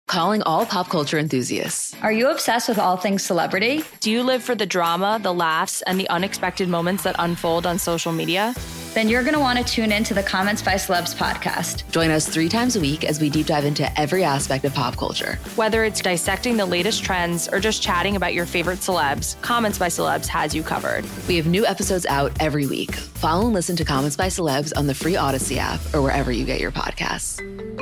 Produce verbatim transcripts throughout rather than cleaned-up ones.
Calling all pop culture enthusiasts. Are you obsessed with all things celebrity? Do you live for the drama, the laughs, and the unexpected moments that unfold on social media? Then you're going to want to tune in to the Comments by Celebs podcast. Join us three times a week as we deep dive into every aspect of pop culture. Whether it's dissecting the latest trends or just chatting about your favorite celebs, Comments by Celebs has you covered. We have new episodes out every week. Follow and listen to Comments by Celebs on the free Odyssey app or wherever you get your podcasts.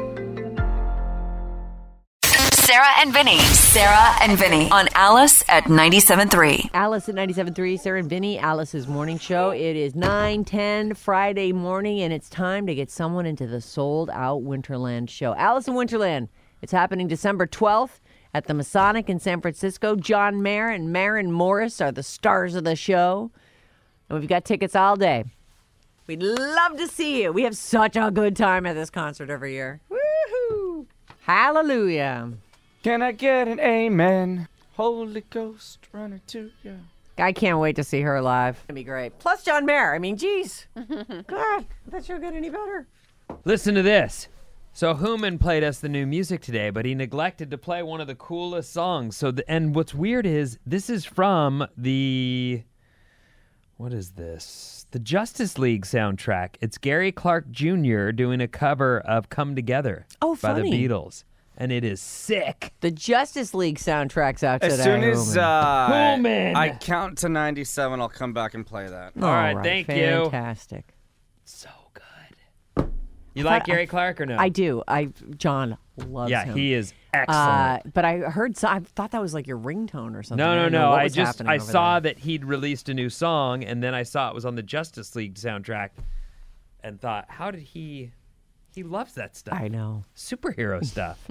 Sarah and Vinny. Sarah and Vinny on Alice at ninety-seven point three. Alice at ninety-seven point three, Sarah and Vinny, Alice's morning show. It is nine ten Friday morning, and it's time to get someone into the sold-out Winterland show. Alice in Winterland. It's happening December twelfth at the Masonic in San Francisco. John Mayer and Maren Morris are the stars of the show, and we've got tickets all day. We'd love to see you. We have such a good time at this concert every year. Woohoo! Hallelujah. Can I get an amen? Holy Ghost, runner to you. I can't wait to see her live. It's going to be great. Plus John Mayer. I mean, geez. God, that show get any better. Listen to this. So Human played us the new music today, but he neglected to play one of the coolest songs. So, the, and what's weird is this is from the, what is this? The Justice League soundtrack. It's Gary Clark Junior doing a cover of Come Together oh, by funny. the Beatles. And it is sick. The Justice League soundtrack's out today. As soon as uh, Human. I count to ninety-seven, I'll come back and play that. All right, thank you. Fantastic. So good. You like Gary Clark or no? I do. I John loves yeah, him. he is excellent. Uh, but I heard, so, I thought that was like your ringtone or something. No, no, I no. I I just I over saw there. that he'd released a new song, and then I saw it was on the Justice League soundtrack, and thought, how did he? He loves that stuff. I know. Superhero stuff.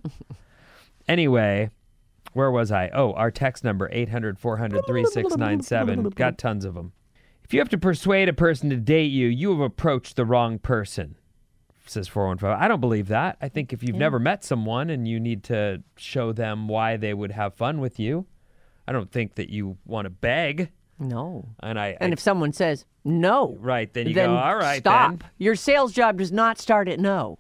Anyway, where was I? Oh, our text number, eight hundred, four hundred, thirty-six ninety-seven. Got tons of them. If you have to persuade a person to date you, you have approached the wrong person, says four one five. I don't believe that. I think if you've yeah. never met someone and you need to show them why they would have fun with you, I don't think that you want to beg. No. And I and I, if someone says no, right, then you then go, all right, stop. then. Your sales job does not start at no.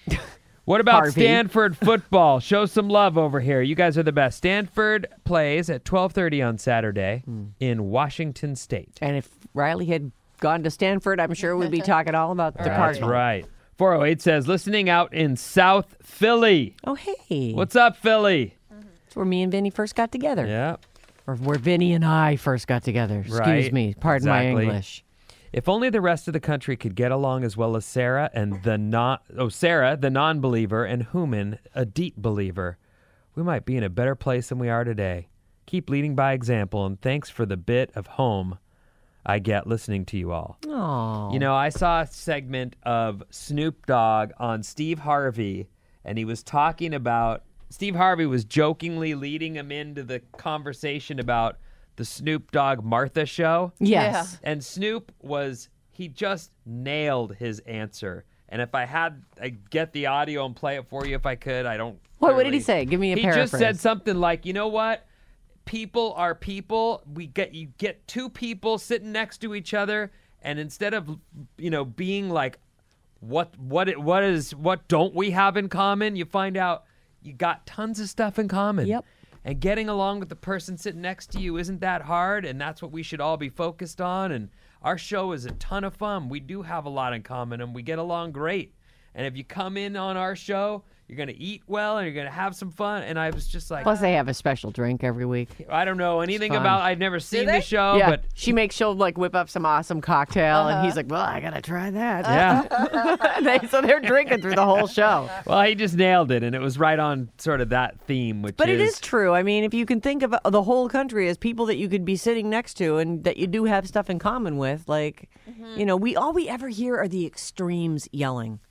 What about Harvey. Stanford football? Show some love over here. You guys are the best. Stanford plays at twelve thirty on Saturday mm. in Washington State. And if Riley had gone to Stanford, I'm sure we'd be talking all about the That's Cardinals. right. four oh eight says, listening out in South Philly. Oh, hey. What's up, Philly? It's where me and Vinny first got together. Yeah. Or where Vinny and I first got together. Excuse right. me. Pardon exactly. my English. If only the rest of the country could get along as well as Sarah and the non oh Sarah, the non-believer, and Human, a deep believer, we might be in a better place than we are today. Keep leading by example, and thanks for the bit of home I get listening to you all. Aww. You know, I saw a segment of Snoop Dogg on Steve Harvey, and he was talking about Steve Harvey was jokingly leading him into the conversation about the Snoop Dogg Martha show. Yes. Yeah. And Snoop was, he just nailed his answer. And if I had, I'd get the audio and play it for you if I could. I don't. What, what did clearly. he say? Give me a he paraphrase. He just said something like, you know what? People are people. We get, you get two people sitting next to each other, and instead of, you know, being like, what, what, it, what is, what don't we have in common? You find out you got tons of stuff in common. Yep. And getting along with the person sitting next to you isn't that hard, and that's what we should all be focused on. And our show is a ton of fun. We do have a lot in common, and we get along great. And if you come in on our show, you're going to eat well, and you're going to have some fun. And I was just like... Plus, they have a special drink every week. I don't know anything about... I've never seen the show, yeah. but... She makes, she'll, like, whip up some awesome cocktail, uh-huh. and he's like, well, I got to try that. Yeah. they, so they're drinking through the whole show. Well, he just nailed it, and it was right on sort of that theme, which but is... But it is true. I mean, if you can think of the whole country as people that you could be sitting next to and that you do have stuff in common with, like, mm-hmm. you know, we all we ever hear are the extremes yelling.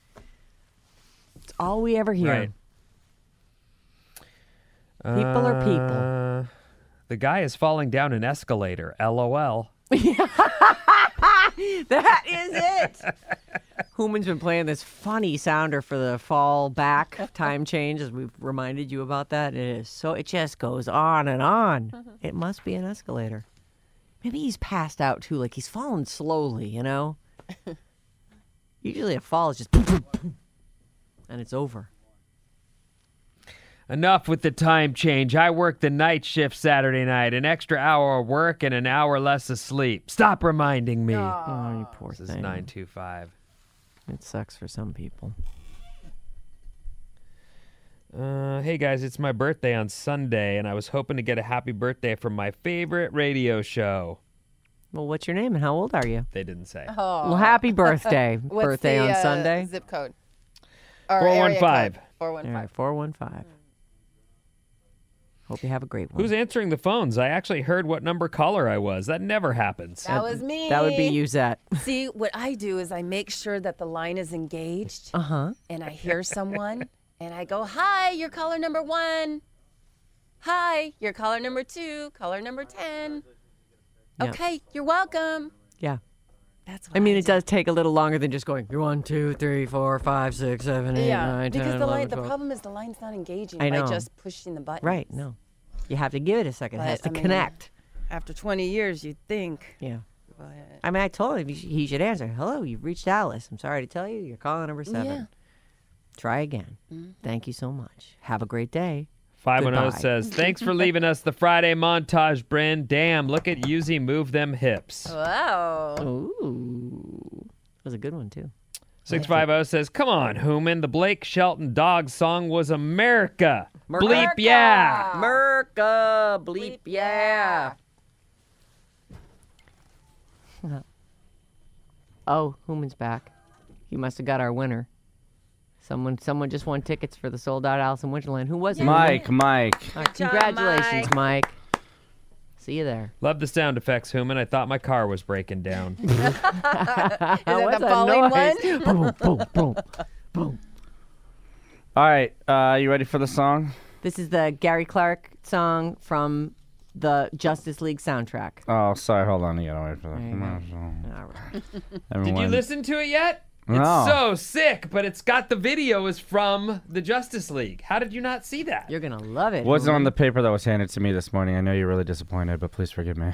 It's all we ever hear. Right. People are people. Uh, the guy is falling down an escalator. LOL. That is it. Human's been playing this funny sounder for the fall back time change, as we've reminded you about that. It is so it just goes on and on. It must be an escalator. Maybe he's passed out too, like he's fallen slowly, you know? Usually a fall is just boom, boom, boom, and it's over. Enough with the time change. I work the night shift Saturday night, an extra hour of work and an hour less of sleep. Stop reminding me. Oh, you poor This is thing. nine two five. It sucks for some people. Uh, hey guys, it's my birthday on Sunday, and I was hoping to get a happy birthday from my favorite radio show. Well, what's your name and how old are you? They didn't say. Well, happy birthday. What's birthday the, on uh, Sunday. Zip code. Or four one area five. code. four one All five. right, four one five. Hope you have a great one. Who's answering the phones? I actually heard what number caller I was. That never happens. That was me. That would be Yuzette. See, what I do is I make sure that the line is engaged, Uh-huh. and I hear someone, and I go, "Hi, you're caller number one. Hi, you're caller number two. Caller number ten. Yeah. Okay, you're welcome." Yeah. That's what I mean, I it does take a little longer than just going, you're one, two, three, four, five, six, seven, eight, Yeah, nine, because ten, the line, eleven, the twelve. problem is the line's not engaging I by know. just pushing the button. Right, no. You have to give it a second. It But, has to I mean, connect. After twenty years, you'd think. Yeah. Go ahead. I mean, I told him he sh- he should answer. Hello, you've reached Alice. I'm sorry to tell you, you're calling number seven. Yeah. Try again. Thank you so much. Have a great day. five one zero Goodbye. says, thanks for leaving us the Friday montage, Bryn. Damn, look at Yuzi move them hips. Wow. Ooh. That was a good one, too. six five zero says, come on, Hooman. The Blake Shelton dog song was America. Bleep yeah. Merca, bleep, yeah. Oh, Human's back. He must have got our winner. Someone someone just won tickets for the sold-out Alice in Wonderland. Who was it? Mike, Mike. Uh, job, congratulations, Mike. See you there. Love the sound effects, Hooman. I thought my car was breaking down. Is that What's the falling noise? one? boom, boom, boom, boom. All right, uh, you ready for the song? This is the Gary Clark song from the Justice League soundtrack. Oh, sorry. Hold on. You gotta wait for that. There you Come go. on. All right. Did Everyone. you listen to it yet? No. It's so sick, but it's got the video is from the Justice League. How did you not see that? You're going to love it. Wasn't Hooman. on the paper that was handed to me this morning. I know you're really disappointed, but please forgive me.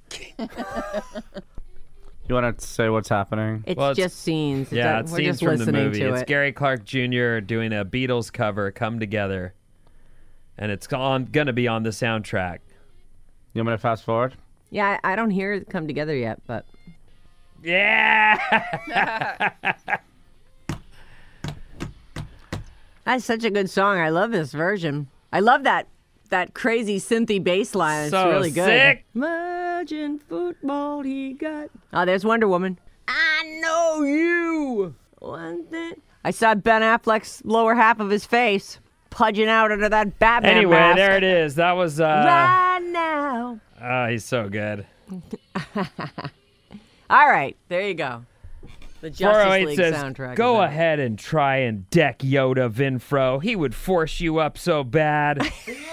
You want to say what's happening? It's Well, it's- just scenes. It Yeah, does- it's we're scenes just from the listening movie. to It's it. Gary Clark Junior doing a Beatles cover, Come Together. And it's on, gonna be on the soundtrack. You want me to fast forward? Yeah, I, I don't hear it come together yet, but Yeah! that's such a good song. I love this version. I love that that crazy synthy bass line. It's So really good. sick. Imagine football he got. Oh, there's Wonder Woman. I know you. One thing. I saw Ben Affleck's lower half of his face pudging out under that Batman Anyway, mask. there it is. That was, uh, Right now. oh, he's so good. All right, there you go. The Justice 408 League says, soundtrack. go is out. ahead and try and deck Yoda, Vinfro. He would force you up so bad.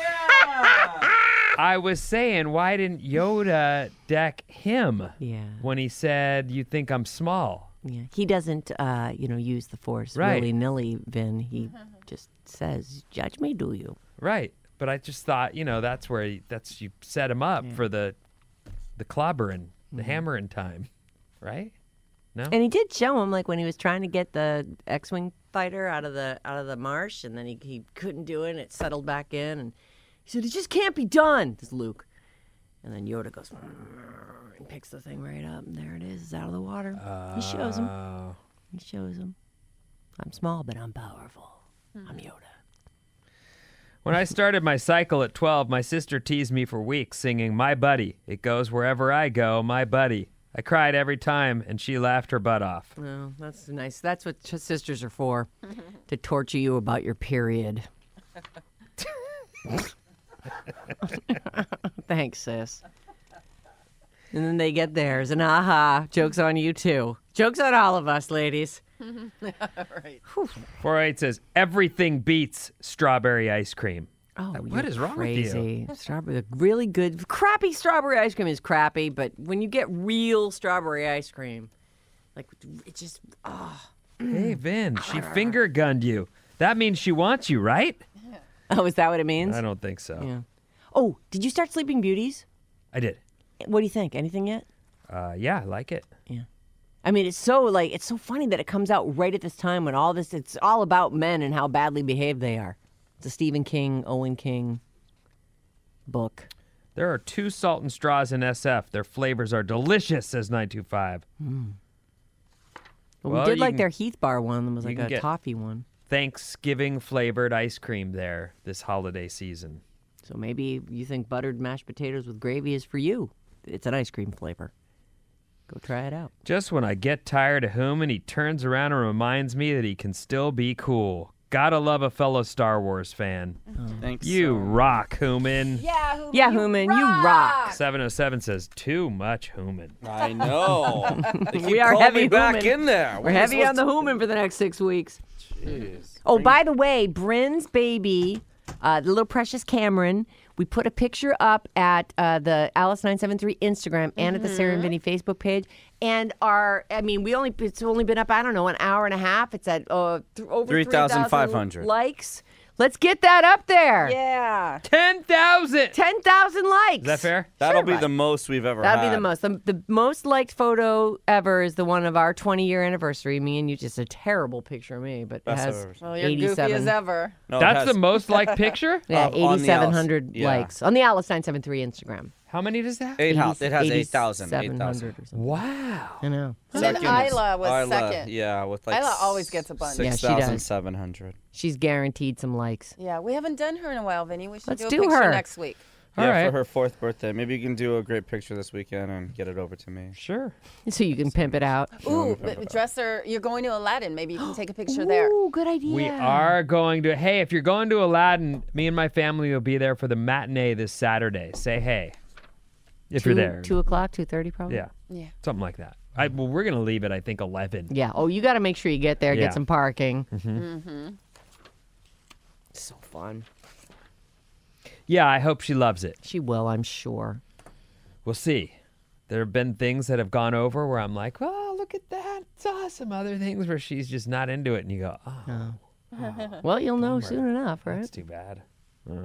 I was saying, why didn't Yoda deck him Yeah. when he said, you think I'm small? Yeah, he doesn't, uh, you know, use the force Right. willy nilly. Vin, he just says, "Judge me, do you?" Right. But I just thought, you know, that's where he, that's you set him up for the the clobbering, the Mm-hmm. hammering time, right? No. And he did show him, like when he was trying to get the X-wing fighter out of the out of the marsh, and then he he couldn't do it, and it settled back in, and he said, "It just can't be done." This is Luke, and then Yoda goes and picks the thing right up, and there it is, it's out of the water. he shows him. Oh. He shows him. I'm small, but I'm powerful. I'm Yoda. When I started my cycle at twelve, my sister teased me for weeks singing, "My buddy. It goes wherever I go, my buddy." I cried every time, and she laughed her butt off. Oh, that's nice. That's what ch- sisters are for, to torture you about your period. Thanks, sis. And then they get theirs, and aha, joke's on you too. Joke's on all of us, ladies. four oh eight says, everything beats strawberry ice cream. Oh, What you're is wrong with you? crazy. Strawberry, really good. Crappy strawberry ice cream is crappy, but when you get real strawberry ice cream, like it just, oh. Hey, Vin, she finger gunned you. That means she wants you, right? Oh, is that what it means? I don't think so. Yeah. Oh, did you start Sleeping Beauties? I did. What do you think? Anything yet? Uh, yeah, I like it. Yeah. I mean, it's so like it's so funny that it comes out right at this time when all this it's all about men and how badly behaved they are. It's a Stephen King, Owen King book. There are two salt and straws in S F. Their flavors are delicious, says nine two five. Mm. Well, Well, we did you like can- their Heath Bar one. It was you like can a get- toffee one. Thanksgiving flavored ice cream there this holiday season. So maybe you think buttered mashed potatoes with gravy is for you. It's an ice cream flavor. Go try it out. Just when I get tired of Hooman, he turns around and reminds me that he can still be cool. Gotta love a fellow Star Wars fan. Thanks. You rock, Hooman. Yeah, Hooman. Yeah, Hooman, you rock. seven oh seven says, too much Hooman. I know. They keep We are calling heavy me back Hooman. in there. We're What am I heavy on the supposed Hooman for the next six weeks. to- Jeez. Oh, by the way, Bryn's baby, uh, the little precious Cameron, we put a picture up at uh, the Alice nine seven three Instagram and at the Sarah and Vinny Facebook page. And our, I mean, we only it's only been up, I don't know, an hour and a half. It's at uh, th- over three thousand five hundred likes. Let's get that up there. Yeah. ten thousand! ten thousand likes. Is that fair? That'll Sure, be bud. the most we've ever That'll had. be the most. The, the most liked photo ever is the one of our twenty year anniversary. Me and you, just a terrible picture of me, but it Best I've has ever seen. Well, you're goofy eighty-seven. as ever. No, it That's has- the most liked picture? Yeah, Of- on the Alice. eighty-seven hundred Yeah. likes on the Alice nine seven three Instagram. How many does that have? Eight house. It has eight thousand. Eight eighty-seven thousand. hundred or something. Wow. I know. And then Second is- Isla was Isla, second. Yeah, with like Isla always gets a bunch. Yeah, she Six does. thousand seven hundred. She's guaranteed some likes. Yeah, we haven't done her in a while, Vinny. We should Let's do a do picture her. next week. All Yeah, right. for her fourth birthday. Maybe you can do a great picture this weekend and get it over to me. Sure. So you can pimp it out. Ooh, but dress her. You're going to Aladdin. Maybe you can take a picture there. Ooh, good idea. We are going to, hey, if you're going to Aladdin, me and my family will be there for the matinee this Saturday. Say hey. If two, you're there. Two o'clock, two thirty, probably. Yeah. Yeah. Something like that. I, well, we're going to leave at, I think, eleven. Yeah. Oh, you got to make sure you get there, Yeah. get some parking. Mm-hmm. So fun. Yeah, I hope she loves it. She will, I'm sure. We'll see. There have been things that have gone over where I'm like, oh, look at that. It's awesome. Other things where she's just not into it. And you go, oh, Well, you'll know bummer. soon enough, right? that's too bad. Uh.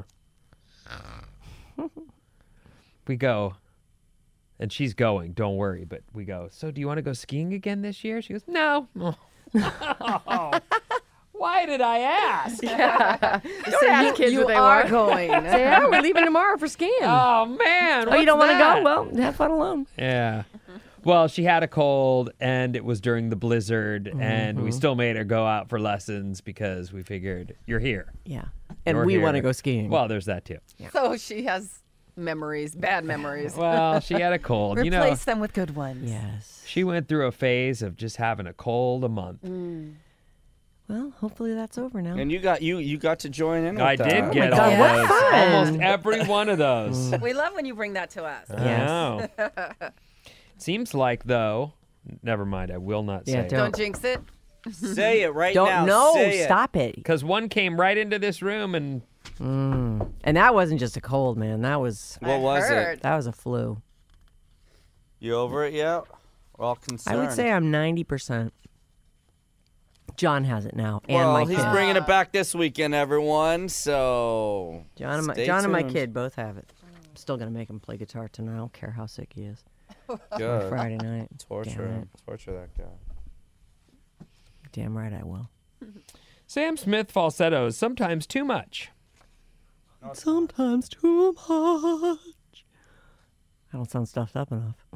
We go, and she's going, don't worry. But we go, so do you want to go skiing again this year? She goes, no. Oh. Why did I ask? Don't ask kids you what they are want. going. Say, yeah, we're leaving tomorrow for skiing. Oh, man. oh, you don't want to go? Well, have fun alone. Yeah. Well, she had a cold, and it was during the blizzard, and Mm-hmm. we still made her go out for lessons because we figured you're here. Yeah. And You're we here. want to go skiing. Well, there's that too. So she has memories, bad memories. Well, she had a cold. You know, Replace them with good ones. yes. she went through a phase of just having a cold a month. Well, hopefully that's over now. And you got you you got to join in with I that. did get God, all what those. fun. Almost every one of those. We love when you bring that to us. I Yes. know. Seems like, though, never mind, I will not Yeah, say don't. Don't jinx it. Say it right Don't now. no, Say it. stop it. Because one came right into this room and Mm. And that wasn't just a cold, man. That was What I was heard. it? that was a flu. You over it yet? We're all concerned. I would say I'm ninety percent. John has it now, and well, my he's kid. bringing it back this weekend, everyone. So John and my stay John and my tuned. kid both have it. I'm still gonna make him play guitar tonight. I don't care how sick he is. On Good. Friday night. Torture Damn him. Torture that guy. Damn right I will. Sam Smith falsettos, sometimes too much. Sometimes too much. I don't sound stuffed up enough.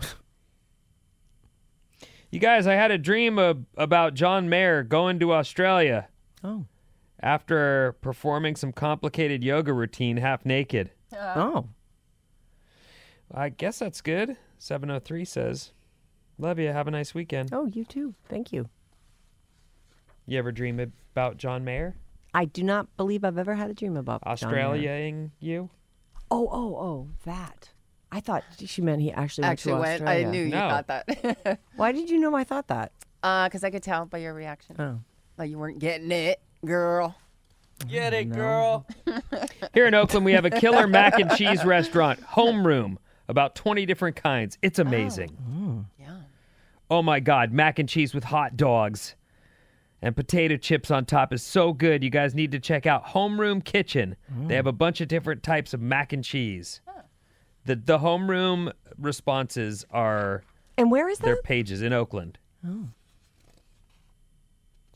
You guys, I had a dream of, about John Mayer going to Australia Oh. after performing some complicated yoga routine half naked. Oh. I guess that's good. seven oh three says, love you. Have a nice weekend. Oh, you too. Thank you. You ever dream about John Mayer? I do not believe I've ever had a dream about John Mayer. Australiaing you? Oh, oh, oh, that. I thought she meant he actually went Actually to went. I Australia. knew you No. thought that. Why did you know I thought that? Because I could tell by your reaction. Oh. Like you weren't getting it, girl. Get it, girl. Here in Oakland, we have a killer mac and cheese restaurant, Homeroom, about twenty different kinds. It's amazing. Yeah. Oh my God, mac and cheese with hot dogs and potato chips on top is so good. You guys need to check out Homeroom Kitchen. They have a bunch of different types of mac and cheese. The the Homeroom responses are And where is their that? pages in Oakland.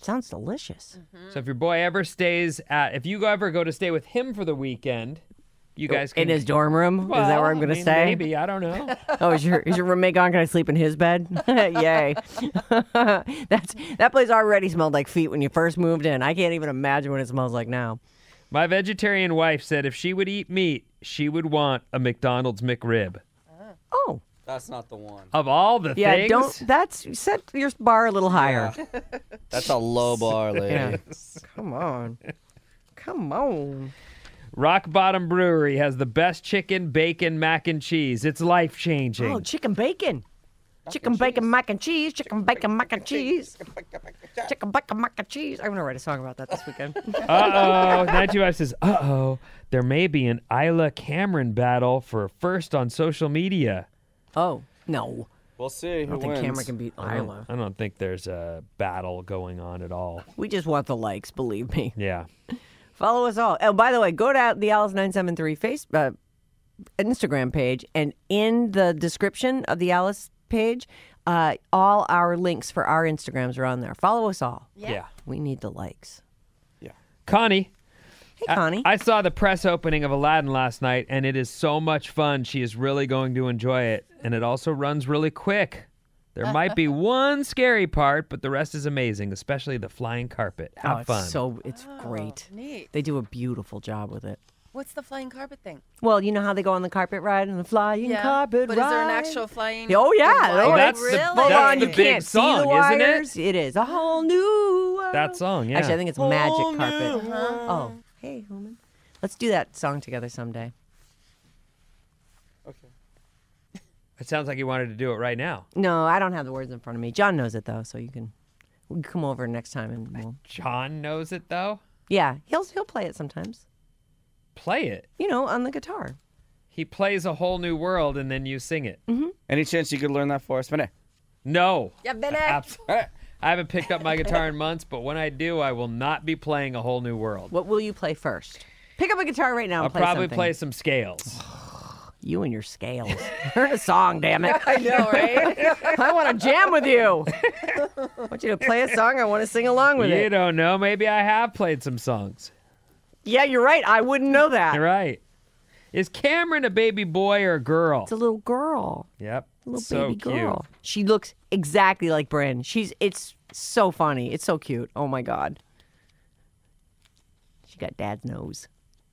Sounds delicious. So if your boy ever stays at, if you ever go to stay with him for the weekend, you guys can. In his dorm room? Well, is that where I'm I going to mean, stay? Maybe, I don't know. Oh, is your is your roommate gone? Can I sleep in his bed? Yay. That's that place already smelled like feet when you first moved in. I can't even imagine what it smells like now. My vegetarian wife said if she would eat meat, she would want a McDonald's McRib. Oh. That's not the one. Of all the Yeah, things. don't that's set your bar a little higher. Yeah. That's a low bar, lady. Yeah. Come on. Come on. Rock Bottom Brewery has the best chicken, bacon, mac and cheese. It's life changing. Oh, chicken bacon. Chicken bacon mac and cheese. Chicken bacon mac and cheese. Chicken bacon mac and cheese. I'm gonna write a song about that this weekend. Uh oh. nine two five says, uh oh, there may be an Isla Cameron battle for first on social media. Oh, no. We'll see I who don't think wins. Cameron can beat I don't, Isla. I don't think there's a battle going on at all. We just want the likes, believe me. Yeah. Follow us all. Oh, by the way, go to the Alice nine seven three face, uh, Instagram page, and in the description of the Alice page, uh, all our links for our Instagrams are on there. Follow us all. Yeah. yeah. We need the likes. Yeah. Connie. Hey, Connie. I, I saw the press opening of Aladdin last night, and it is so much fun. She is really going to enjoy it, and it also runs really quick. There might be one scary part, but the rest is amazing, especially the flying carpet. Have oh, it's fun. So it's Oh, great. neat. They do a beautiful job with it. What's the flying carpet thing? Well, you know how they go on the carpet ride and the flying Yeah, carpet but ride. is there an actual flying? Oh yeah, wire? oh, that's the- really? Hold that's on, the you big can't song, see the isn't it? wires. It is a whole new world. That song, yeah. Actually, I think it's Magic Whole Carpet. new Oh, hey, Human. Let's do that song together someday. Okay. It sounds like you wanted to do it right now. No, I don't have the words in front of me. John knows it though, so you can, we can come over next time and we'll. John knows it, though. Yeah, he'll he'll play it sometimes. Play it. You know, on the guitar. He plays A Whole New World, and then you sing it. Any chance you could learn that for us, Vinny? No. Yeah, Vinny. Absolutely. I haven't picked up my guitar in months, but when I do, I will not be playing A Whole New World. What will you play first? Pick up a guitar right now and I'll play probably something. play some scales. You and your scales. Learn a song, damn it. I know, right? I want to jam with you. I want you to play a song. I want to sing along with You it. don't know. Maybe I have played some songs. Yeah, you're right. I wouldn't know that. You're right. Is Cameron a baby boy or a girl? It's a little girl. Yep. A little so baby cute. girl. She looks exactly like Bryn. She's it's so funny. It's so cute. Oh my god. She got dad's nose.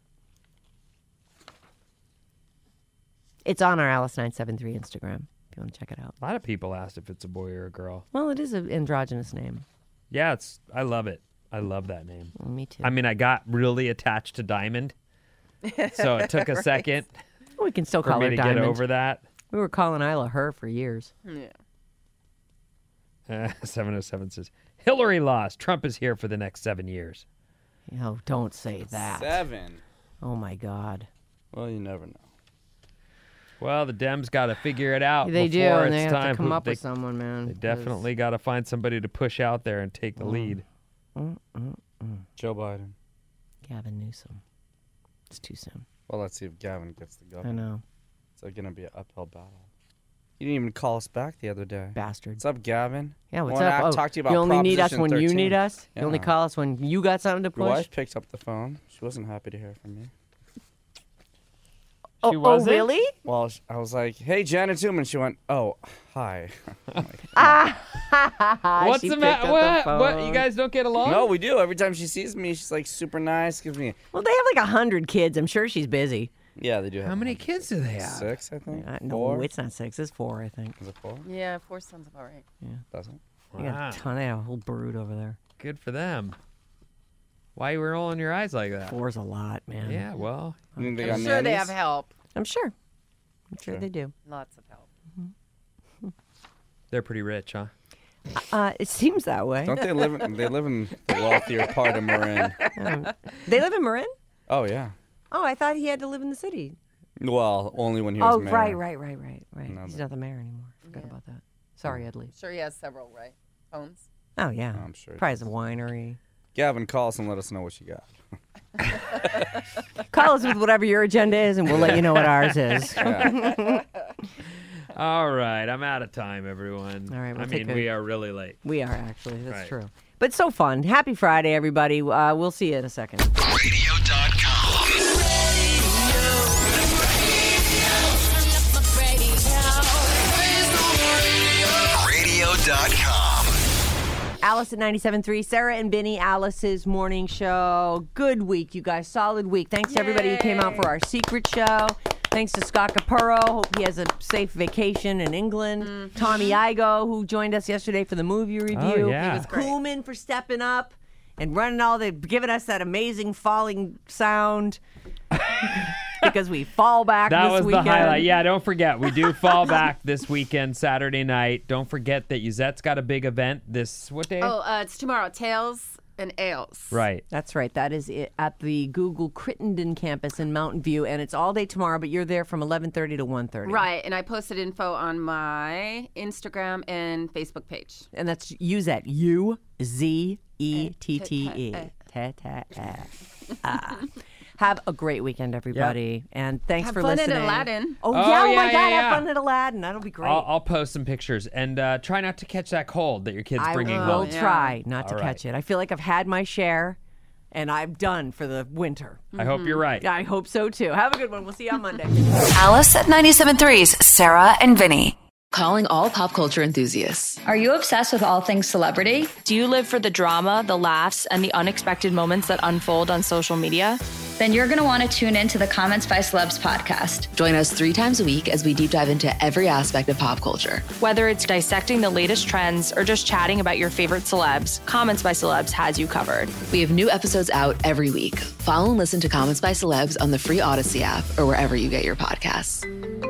It's on our Alice nine seven three Instagram if you want to check it out. A lot of people asked if it's a boy or a girl. Well, it is an androgynous name. Yeah, it's. I love it. I love that name. Well, me too. I mean, I got really attached to Diamond, so it took a second we can still for call me her to Diamond. get over that. We were calling Isla her for years. Yeah. Uh, seven oh seven says, Hillary lost. Trump is here for the next seven years. Oh, don't say that. Seven. Oh my god. Well, you never know. Well, the Dems got to figure it out They do, before and it's they have time. to come Who- up they, with someone, man. They 'cause- definitely got to find somebody to push out there and take the lead. Joe Biden. Gavin Newsom. It's too soon. Well, let's see if Gavin gets the I governor. know. It's going to be an uphill battle. You didn't even call us back the other day. Bastard. What's up, Gavin? Yeah, what's Wanna up? act- Oh, talk to you about you only need us Proposition when you thirteen. need us? You only Yeah. call us when you got something to Your push? wife picked up the phone. She wasn't happy to hear from me. Oh, She oh, wasn't? really? Well, sh- I was like, hey, Janet Tooman. She went, oh, hi. I'm like, What's She the picked matter? up the What? What? You phone. guys don't get along? no, we do. Every time she sees me, she's like super nice. Gives me, Well, they have like a hundred kids. I'm sure she's busy. yeah, they do have How many one. kids do they have? Six, I think. Uh, Four? no, it's not six. It's four, I think. Is it four? Yeah, four sounds about right. Doesn't. They got Wow. a ton. They have a whole brood over there. Good for them. Why you were rolling your eyes like that? Four's a lot, man. Yeah, well, You think they I'm got sure they nannies? have help. I'm sure. I'm sure Sure. they do. Lots of help. they're pretty rich, huh? Uh, it seems that way. Don't they live in, they live in the wealthier part of Marin? Um, they live in Marin? Oh, yeah. Oh, I thought he had to live in the city. Well, only when he was Oh, mayor. right, right, right, right, right. No, He's but- not the mayor anymore. Forgot about that. Sorry, Edley. Sure, he has several, right? Homes. Oh, yeah. I'm sure he Probably has a winery. Gavin, call us and let us know what you got. Call us with whatever your agenda is, and we'll let you know what ours is. Yeah. All right, I'm out of time, everyone. All right, we'll I take mean, a- we are really late. We are, actually. That's Right. true. But so fun. Happy Friday, everybody. Uh, we'll see you in a second. radio dot com. radio dot com. Alice at ninety-seven point three, Sarah and Vinny, Alice's morning show. Good week, you guys. Solid week. Thanks to everybody who came out for our secret show. Thanks to Scott Capurro. Hope he has a safe vacation in England. Mm-hmm. Tommy Igo, who joined us yesterday for the movie review. Oh, yeah. He was Kuhlman for stepping up and running all the, giving us that amazing falling sound. Because we fall back that this was weekend. the highlight. Yeah, don't forget. We do fall back this weekend, Saturday night. Don't forget that Yuzette's got a big event this, what day? Oh, uh, it's tomorrow. Tales and Ales. Right. That's right. That is it at the Google Crittenden campus in Mountain View, and it's all day tomorrow, but you're there from eleven thirty to one thirty. Right, and I posted info on my Instagram and Facebook page. And that's Yuzette. U Z E T T E. Have a great weekend, everybody. Yep. And thanks have for fun listening. At Aladdin. Oh, Oh, yeah. Oh, yeah, my yeah, God. yeah. Have fun at Aladdin. That'll be great. I'll, I'll post some pictures. And uh, try not to catch that cold that your kid's I bringing will home. Yeah. try not to All catch right. it. I feel like I've had my share, and I'm done for the winter. I hope you're right. I hope so, too. Have a good one. We'll see you on Monday. Alice at ninety-seven point three's Sarah and Vinny. Calling all pop culture enthusiasts. Are you obsessed with all things celebrity? Do you live for the drama, the laughs, and the unexpected moments that unfold on social media? Then you're going to want to tune in to the Comments by Celebs podcast. Join us three times a week as we deep dive into every aspect of pop culture. Whether it's dissecting the latest trends or just chatting about your favorite celebs, Comments by Celebs has you covered. We have new episodes out every week. Follow and listen to Comments by Celebs on the free Odyssey app or wherever you get your podcasts.